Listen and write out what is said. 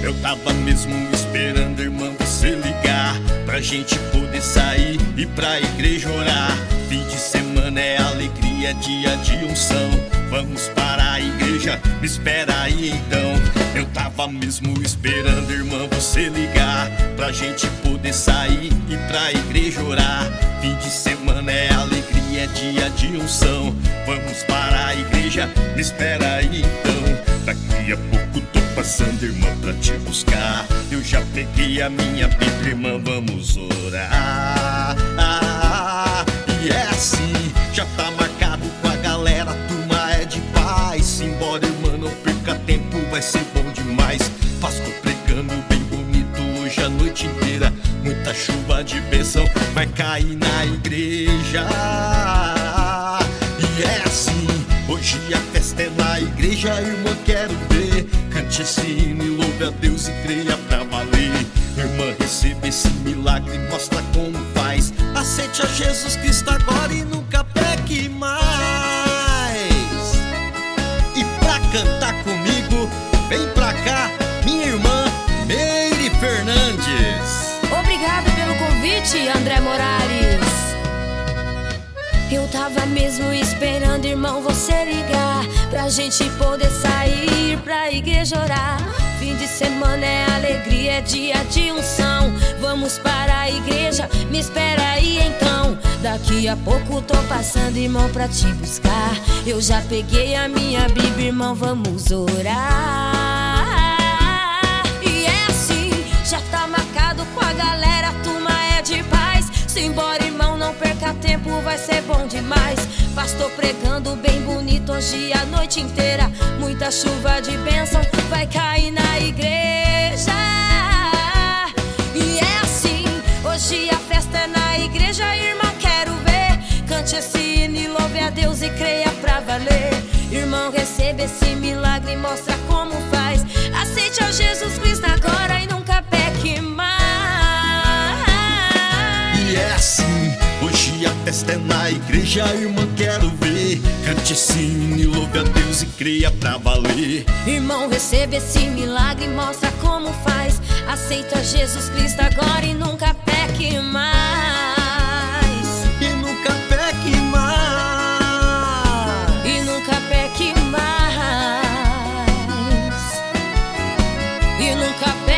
Eu tava mesmo esperando, irmã, você ligar pra gente poder sair e pra igreja orar. Fim de semana é alegria, dia de unção. Vamos para a igreja, me espera aí então. Eu tava mesmo esperando, irmã, você ligar pra gente poder sair e pra igreja orar. Fim de semana é alegria, dia de unção. Vamos para a igreja, me espera aí então. Daqui a pouco tô passando, irmã, pra te buscar. Eu já peguei a minha Bíblia, irmã, vamos orar. E é assim, já tá marcado com a galera, a turma é de paz. Embora, irmã, não perca tempo, vai ser bom demais. Pastor pregando bem bonito hoje a noite inteira. Muita chuva de bênção vai cair na igreja. E é assim, hoje a festa é na igreja, irmã, quero ver. Cante esse hino e louve a Deus e creia pra valer. Irmã, receba esse milagre, mostra como faz. Aceite a Jesus Cristo agora e nunca peque mais. E pra cantar comigo, vem pra cá, minha irmã Meire Fernandes. Obrigado pelo convite, André Morales. Eu tava mesmo esperando, irmão, você ligar pra gente poder sair pra igreja orar. Fim de semana é alegria, é dia de unção. Vamos para a igreja, me espera aí então. Daqui a pouco tô passando, irmão, pra te buscar. Eu já peguei a minha Bíblia, irmão, vamos orar. E é assim, já tá marcado com a galera, a turma é de paz. Simbora, irmão, não perca tempo, vai ser bom demais. Pastor pregando bem bonito hoje a noite inteira. Muita chuva de bênção vai cair na igreja. E é assim, hoje a festa é na igreja, irmão, quero ver. Cante esse hino e louve a Deus e creia pra valer. Irmão, receba esse milagre e mostra como faz. Aceite a Jesus Cristo agora e nunca peque mais. E é assim, hoje a festa é na igreja, irmã, quero ver. Cante esse hino e louve a Deus e creia pra valer. Irmão, receba esse milagre e mostra como faz. Aceita Jesus Cristo agora e nunca peque mais. E nunca peque mais. E nunca peque mais. E nunca peque